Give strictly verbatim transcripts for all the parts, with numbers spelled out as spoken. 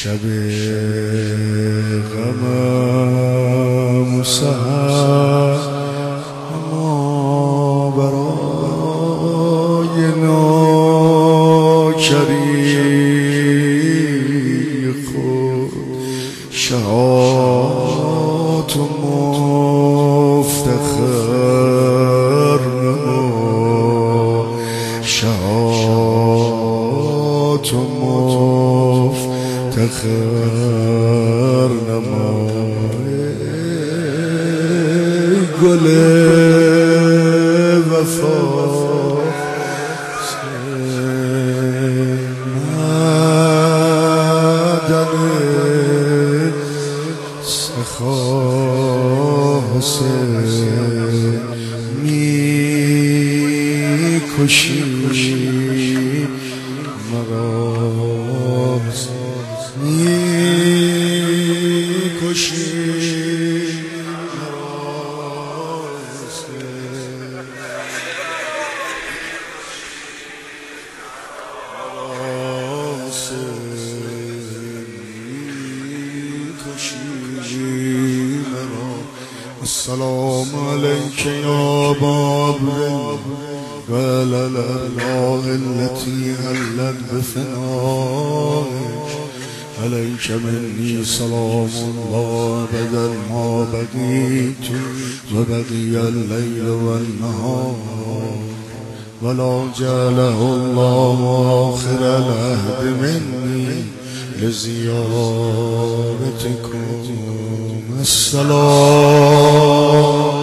شب غمم و سحر ما برای ناکری خود شهات و مفتخر نما شهات و مفتخر نما گل وفا مدن سخا حسین می کشی مرا می کشی السلام عليك يا باب ولا الأله التي هلت بفنائك عليك مني سلام الله بدل ما بقيت وبقي الليل والنهار ولا جعله الله آخر العهد مني لزيارتكم السلام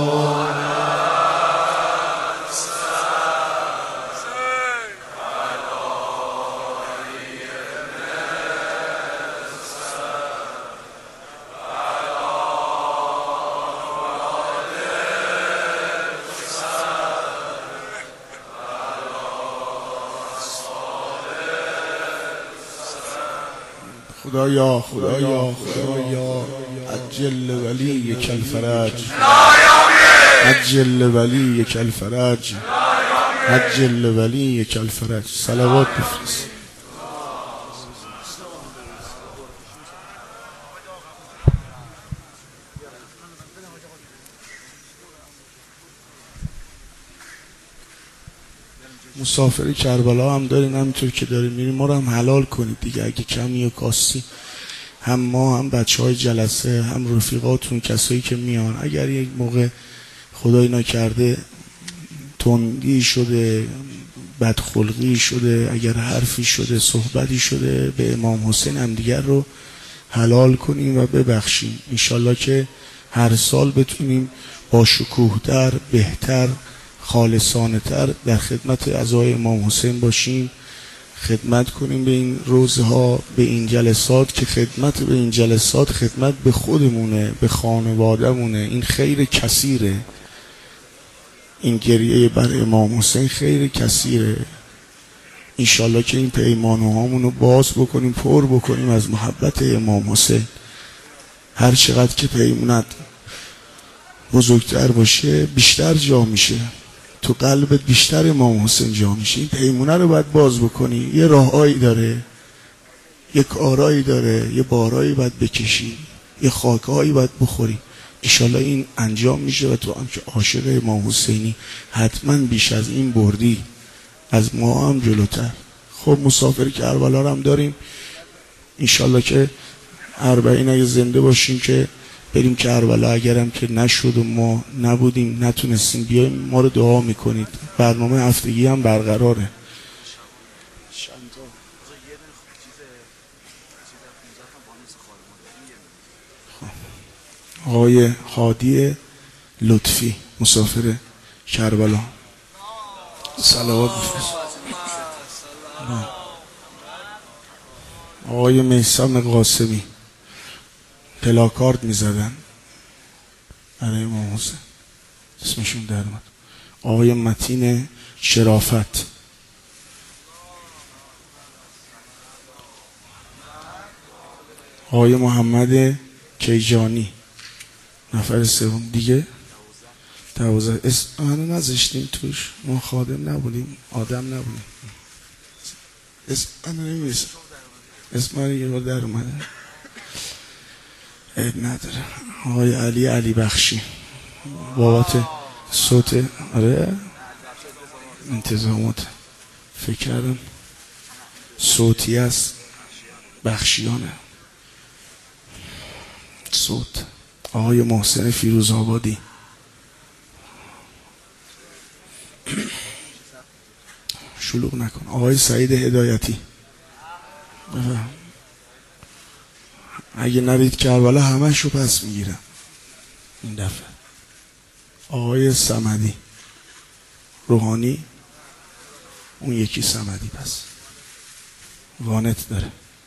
خدایا خدایا خدایا عجل ولیک الفرج عجل ولیک الفرج عجل ولیک الفرج صلوات بفرست. مسافری کربلا هم دارین، همینطور که دارین میرین ما رو هم حلال کنید دیگه، اگه کمی و کاستی هم ما هم بچه های جلسه هم رفیقاتون کسایی که میان، اگر یک موقع خدای نکرده تندی شده بدخلقی شده اگر حرفی شده صحبتی شده به امام حسین هم دیگر رو حلال کنیم و ببخشیم. انشالله که هر سال بتونیم با شکوه‌تر بهتر خالصانه تر در خدمت عزای امام حسین باشیم، خدمت کنیم به این روزها به این جلسات که خدمت به این جلسات خدمت به خودمونه به خانوادهمونه. این خیر کثیره، این گریه بر امام حسین خیر کثیره. انشالله که این پیمانه هامونو باز بکنیم پر بکنیم از محبت امام حسین. هر چقدر که پیمونت بزرگتر باشه بیشتر جا میشه، تو قلبت بیشتر امام حسین جا میشه. این پیمونه رو باید باز بکنی، یه راههایی داره، یه کارایی داره، یه بارایی باید بکشی، یه خاکهایی باید بخوری. انشالله این انجام میشه و تو هم که عاشق امام حسینی حتما بیش از این بردی، از ما هم جلوتر. خب مسافر کربلا رو هم داریم، انشالله که اربعین اگه زنده باشیم که بریم کربلا، اگرم که نشد و ما نبودیم نتونستیم بیایم ما رو دعا میکنید. برنامه هفتگی هم برقراره. آقای هادی لطفی مسافر کربلا صلوات بفرست. آقای میثم قاسمی پلاکارد میزدن برای امام حسین، اسمشون در اومد. آقای متین شرافت، آقای محمد کیجانی نفر سوم دیگه دوازده. اسم منو نذاشتیم توش، ما خادم نبودیم آدم نبودیم، اسم منو نمی‌نویسم. اسم من یه بار در اومده عیب نداره. آقای علی علی بخشی بابت صوت. آره انتظامات فکر کردم صوتی از بخشیانه. صوت آقای محسن فیروزآبادی، شلوغ نکن. آقای سعید هدایتی، اگه نرید کربلا همش رو پس میگیرم این دفعه. آقای صمدی روحانی، اون یکی صمدی پس وانت داره،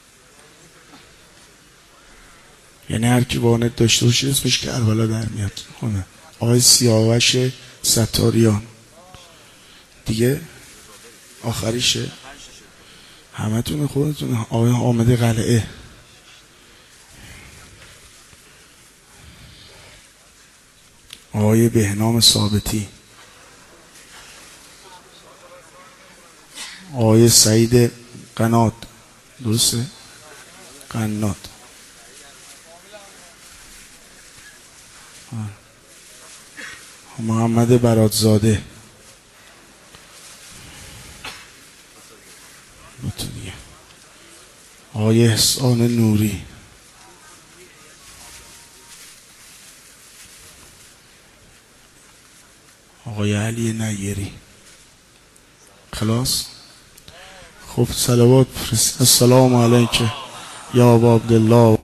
یعنی هر کی وانت داشته باشه اسمش کربلا در میاد. آقای سیاوش ستاریان دیگه آخریشه، همه تون خودتون. آقای حامد قلعه، آقای بهنام ثابتی، آقای سعید قنات، درسته؟ قنات، محمد برادزاده، آقای احسان نوری، آقای علی نیری. خلاص خب صلوات فرست. السلام علیک یا ابا عبدالله.